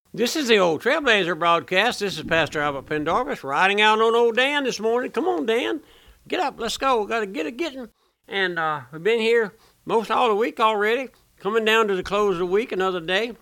This is the Old Trailblazer broadcast. This is Pastor Albert Pendarvis riding out on old Dan this morning. Come on, Dan. Get up. Let's go. Got to get it getting. And we've been here most all the week already. Coming down to the close of the week, another day.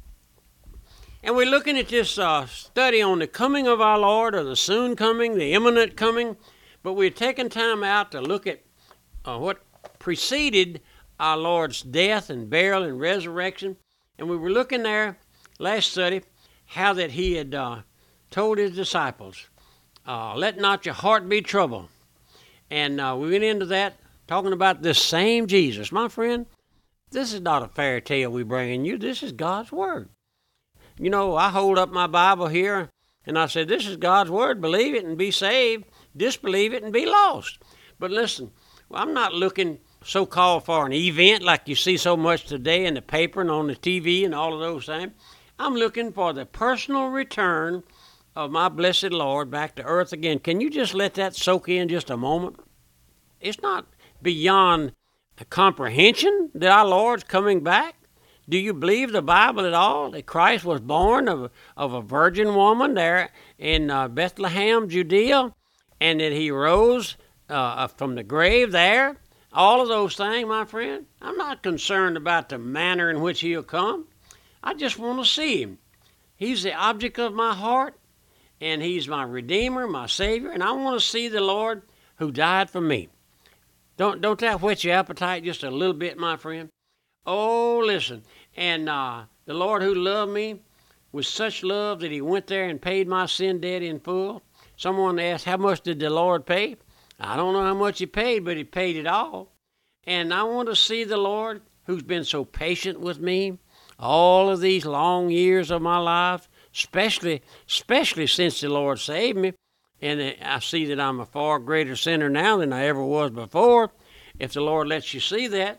And we're looking at this study on the coming of our Lord, or the soon coming, the imminent coming. But we're taking time out to look at what preceded our Lord's death and burial and resurrection. And we were looking there last study how that he had told his disciples, let not your heart be troubled. And we went into that talking about this same Jesus. My friend, this is not a fairy tale we bringing you. This is God's Word. You know, I hold up my Bible here and I say, this is God's Word. Believe it and be saved. Disbelieve it and be lost. But listen, I'm not looking so-called for an event like you see so much today in the paper and on the TV and all of those things. I'm looking for the personal return of my blessed Lord back to earth again. Can you just let that soak in just a moment? It's not beyond comprehension that our Lord's coming back. Do you believe the Bible at all? That Christ was born of a virgin woman there in Bethlehem, Judea, and that he rose from the grave there? All of those things, my friend. I'm not concerned about the manner in which he'll come. I just want to see him. He's the object of my heart, and he's my Redeemer, my Savior, and I want to see the Lord who died for me. Don't that whet your appetite just a little bit, my friend? Oh, listen. And the Lord who loved me with such love that he went there and paid my sin debt in full. Someone asked, how much did the Lord pay? I don't know how much he paid, but he paid it all. And I want to see the Lord who's been so patient with me all of these long years of my life, especially since the Lord saved me. And I see that I'm a far greater sinner now than I ever was before, if the Lord lets you see that.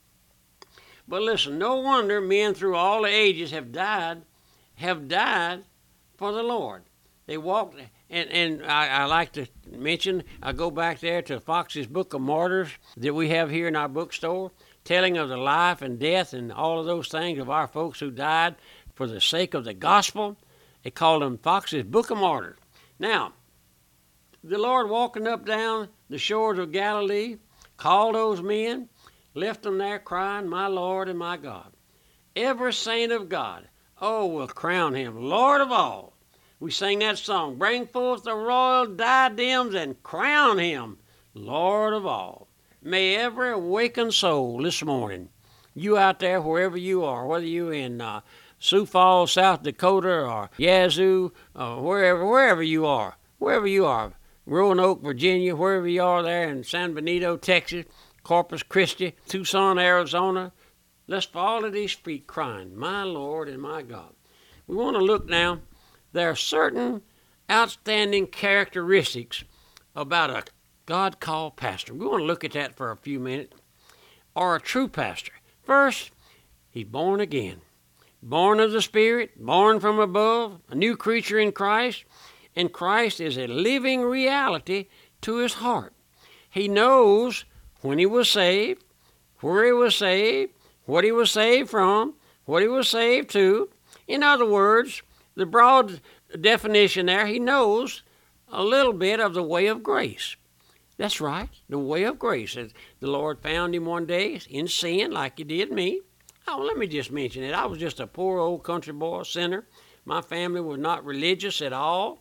But listen, no wonder men through all the ages have died for the Lord. They walked, and I like to mention, I go back there to Fox's Book of Martyrs that we have here in our bookstore, telling of the life and death and all of those things of our folks who died for the sake of the gospel. They call them Fox's Book of Martyrs. Now, the Lord walking up down the shores of Galilee, called those men, left them there crying, my Lord and my God. Every saint of God, will crown him Lord of all. We sing that song, bring forth the royal diadems and crown him Lord of all. May every awakened soul this morning, you out there wherever you are, whether you're in Sioux Falls, South Dakota, or Yazoo, wherever you are, Roanoke, Virginia, wherever you are there in San Benito, Texas, Corpus Christi, Tucson, Arizona, let's fall at his feet crying, my Lord and my God. We want to look now. There are certain outstanding characteristics about a God-called pastor. We want to look at that for a few minutes. Or a true pastor. First, he's born again. Born of the Spirit, born from above, a new creature in Christ. And Christ is a living reality to his heart. He knows when he was saved, where he was saved, what he was saved from, what he was saved to. In other words, the broad definition there, he knows a little bit of the way of grace. That's right, the way of grace. The Lord found him one day in sin like he did me. Oh, let me just mention it. I was just a poor old country boy, sinner. My family was not religious at all.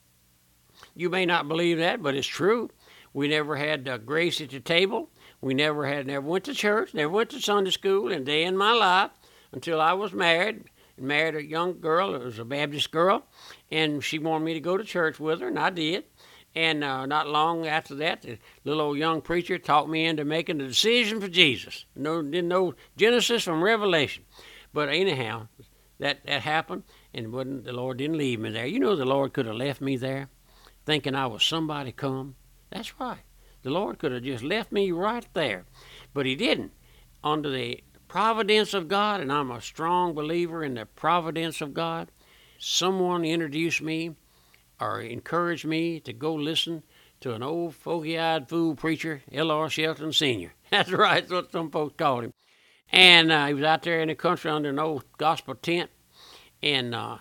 You may not believe that, but it's true. We never had grace at the table. We never went to church, never went to Sunday school a day in my life until I was married a young girl. It was a Baptist girl, and she wanted me to go to church with her, and I did. And not long after that, the little old young preacher talked me into making a decision for Jesus. Didn't know Genesis from Revelation. But anyhow, that happened, and the Lord didn't leave me there. You know the Lord could have left me there thinking I was somebody come. That's right. The Lord could have just left me right there. But he didn't. Under the providence of God, and I'm a strong believer in the providence of God, someone introduced me or encouraged me to go listen to an old foggy-eyed fool preacher, L.R. Shelton Sr. That's right, that's what some folks called him. And he was out there in the country under an old gospel tent, and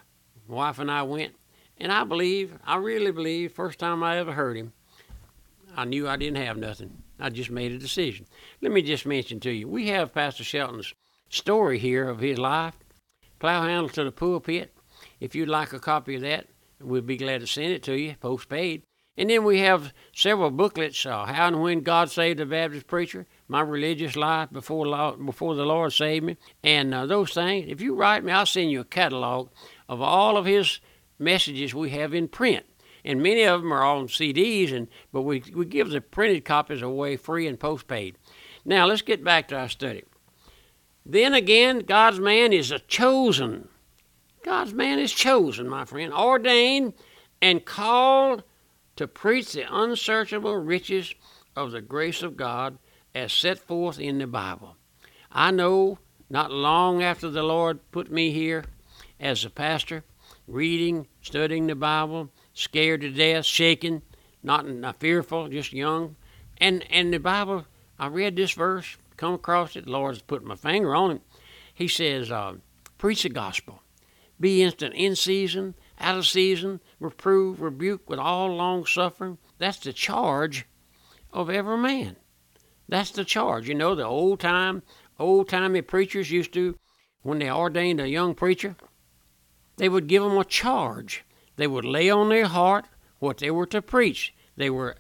My wife and I went, and I really believe, first time I ever heard him, I knew I didn't have nothing. I just made a decision. Let me just mention to you, we have Pastor Shelton's story here of his life, Plow Handle to the Pulpit. If you'd like a copy of that, we'd be glad to send it to you, postpaid. And then we have several booklets, How and When God Saved a Baptist Preacher, My Religious Life Before the Lord Saved Me, and those things. If you write me, I'll send you a catalog of all of his messages we have in print. And many of them are on CDs, but we give the printed copies away free and postpaid. Now, let's get back to our study. Then again, God's man is chosen. God's man is chosen, my friend, ordained and called to preach the unsearchable riches of the grace of God as set forth in the Bible. I know not long after the Lord put me here as a pastor, reading, studying the Bible, scared to death, shaken, not fearful, just young. And the Bible, I read this verse, come across it, the Lord's put my finger on it. He says, preach the gospel. Be instant in season, out of season, reprove, rebuke with all long suffering. That's the charge of every man. That's the charge. You know, the old-timey preachers used to, when they ordained a young preacher, they would give them a charge. They would lay on their heart what they were to preach. They were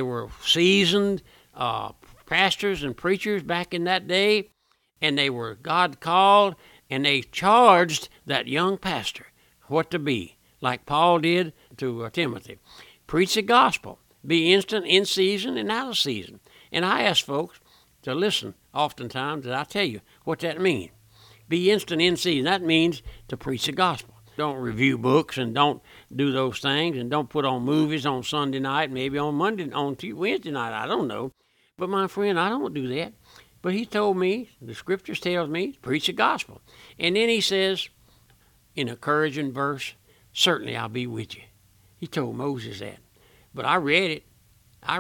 seasoned pastors and preachers back in that day, and they were God called, and they charged that young pastor what to be, like Paul did to Timothy. Preach the gospel. Be instant in season and out of season. And I ask folks to listen oftentimes, and I tell you what that means. Be instant in season. That means to preach the gospel. Don't review books and don't do those things, and don't put on movies on Sunday night, maybe on Wednesday night. I don't know. But my friend, I don't do that. But he told me, the scriptures tells me, preach the gospel. And then he says, in a encouraging verse, certainly I'll be with you. He told Moses that. But I read it. And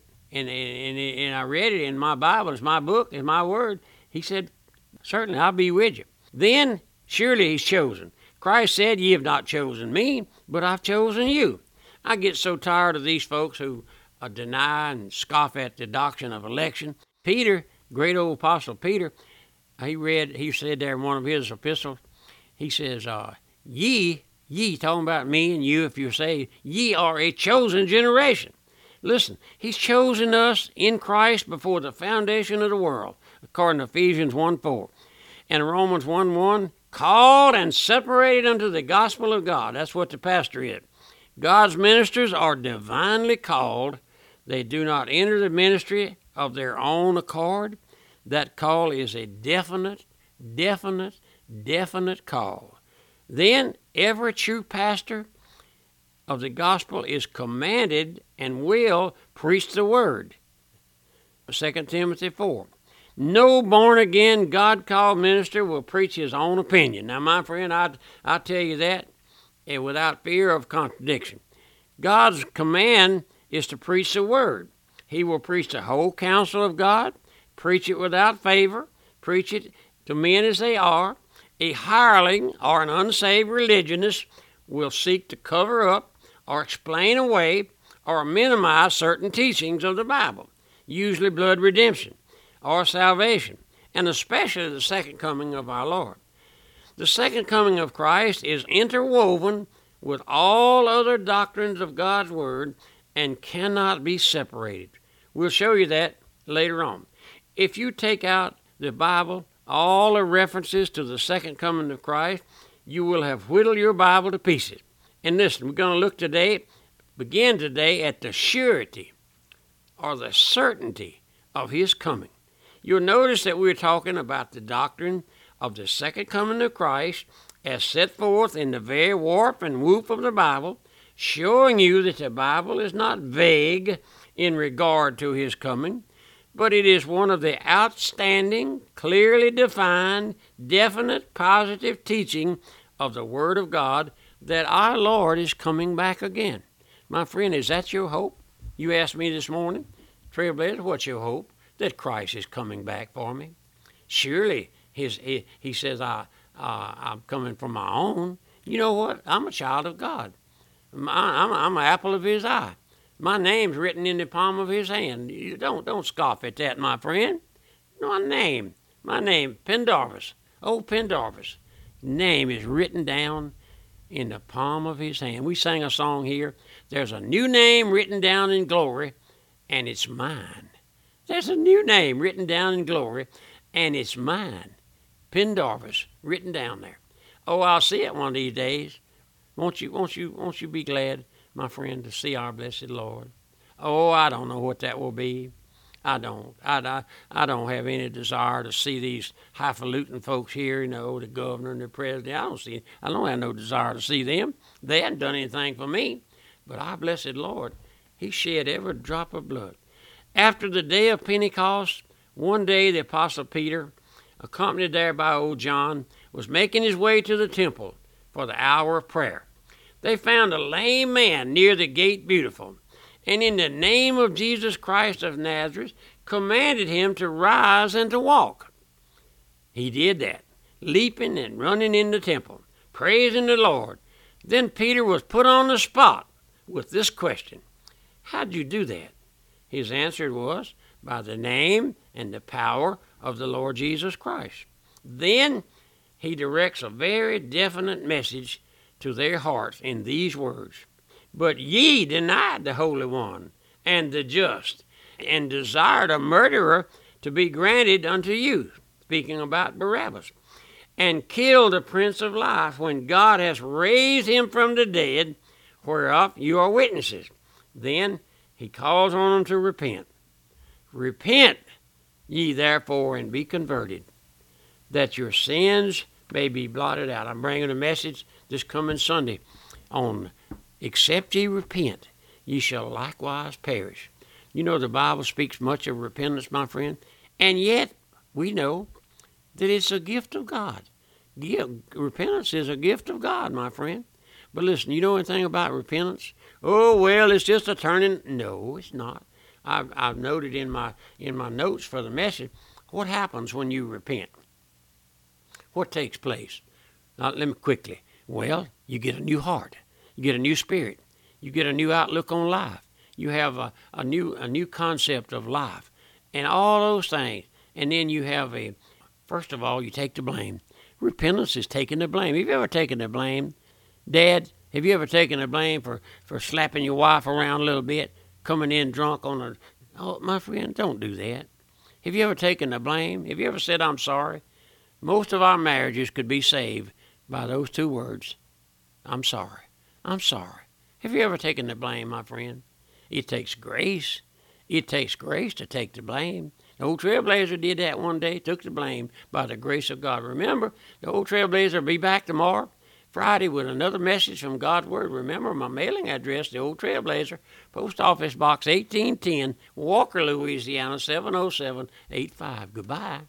I read it in my Bible. It's my book. It's my word. He said, certainly I'll be with you. Then, surely he's chosen. Christ said, ye have not chosen me, but I've chosen you. I get so tired of these folks who deny and scoff at the doctrine of election. Peter, great old apostle Peter, he said there in one of his epistles, he says, ye, talking about me and you, if you say, ye are a chosen generation. Listen, he's chosen us in Christ before the foundation of the world, according to Ephesians 1:4. And Romans 1:1, called and separated unto the gospel of God. That's what the pastor is. God's ministers are divinely called. They do not enter the ministry of their own accord. That call is a definite call. Then every true pastor of the gospel is commanded and will preach the word. 2 Timothy 4. No born-again, God-called minister will preach his own opinion. Now, my friend, I tell you that without fear of contradiction. God's command is to preach the word. He will preach the whole counsel of God, preach it without favor, preach it to men as they are. A hireling or an unsaved religionist will seek to cover up or explain away or minimize certain teachings of the Bible, usually blood redemption or salvation, and especially the second coming of our Lord. The second coming of Christ is interwoven with all other doctrines of God's Word and cannot be separated. We'll show you that later on. If you take out the Bible, all the references to the second coming of Christ, you will have whittled your Bible to pieces. And listen, we're going to begin today at the surety or the certainty of his coming. You'll notice that we're talking about the doctrine of the second coming of Christ as set forth in the very warp and woof of the Bible, showing you that the Bible is not vague in regard to his coming, but it is one of the outstanding, clearly defined, definite, positive teaching of the Word of God that our Lord is coming back again. My friend, is that your hope? You asked me this morning, Trailblazer, what's your hope? That Christ is coming back for me. Surely, he says, I'm coming for my own. You know what? I'm a child of God. I'm an apple of his eye. My name's written in the palm of his hand. You don't scoff at that, my friend. My name, Pendarvis, old Pendarvis. Name is written down in the palm of his hand. We sang a song here. There's a new name written down in glory, and it's mine. There's a new name written down in glory, and it's mine. Pendarvis, written down there. Oh, I'll see it one of these days. Won't you be glad, my friend, to see our blessed Lord? Oh, I don't know what that will be. I don't have any desire to see these highfalutin folks here, the governor and the president. I don't have no desire to see them. They hadn't done anything for me. But our blessed Lord, he shed every drop of blood. After the day of Pentecost, one day the Apostle Peter, accompanied there by old John, was making his way to the temple for the hour of prayer. They found a lame man near the gate beautiful, and in the name of Jesus Christ of Nazareth, commanded him to rise and to walk. He did that, leaping and running in the temple, praising the Lord. Then Peter was put on the spot with this question: how'd you do that? His answer was, by the name and the power of the Lord Jesus Christ. Then he directs a very definite message to their hearts in these words: but ye denied the Holy One and the just, and desired a murderer to be granted unto you, speaking about Barabbas, and killed the Prince of Life, when God has raised him from the dead, whereof you are witnesses. Then he calls on them to repent. Repent ye therefore and be converted, that your sins may be blotted out. I'm bringing a message this coming Sunday on except ye repent, ye shall likewise perish. You know the Bible speaks much of repentance, my friend, and yet we know that it's a gift of God. Repentance is a gift of God, my friend. But listen, you know anything about repentance? Oh, well, it's just a turning. No, it's not. I've noted in my notes for the message what happens when you repent. What takes place? Now, let me quickly. Well, you get a new heart. You get a new spirit. You get a new outlook on life. You have a new concept of life, and all those things. And then you have first of all, you take the blame. Repentance is taking the blame. Have you ever taken the blame? Dad, have you ever taken the blame for slapping your wife around a little bit, coming in drunk oh, my friend, don't do that. Have you ever taken the blame? Have you ever said, I'm sorry? Most of our marriages could be saved by those two words: I'm sorry. I'm sorry. Have you ever taken the blame, my friend? It takes grace. It takes grace to take the blame. The old Trailblazer did that one day, took the blame by the grace of God. Remember, the old Trailblazer will be back tomorrow, Friday, with another message from God's Word. Remember my mailing address, the old Trailblazer, Post Office Box 1810, Walker, Louisiana, 70785. Goodbye.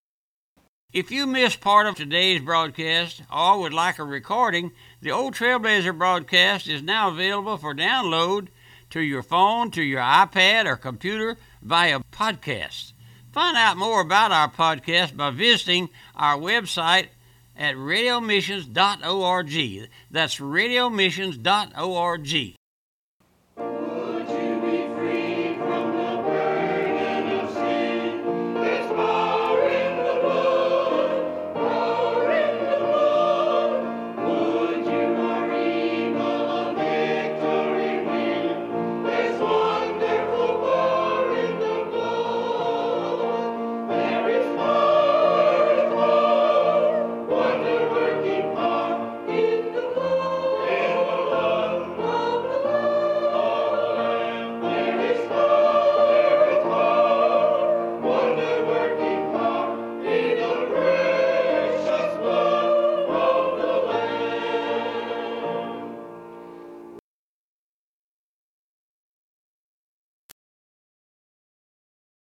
If you missed part of today's broadcast or would like a recording, the Old Trailblazer broadcast is now available for download to your phone, to your iPad, or computer via podcast. Find out more about our podcast by visiting our website at radiomissions.org. That's radiomissions.org.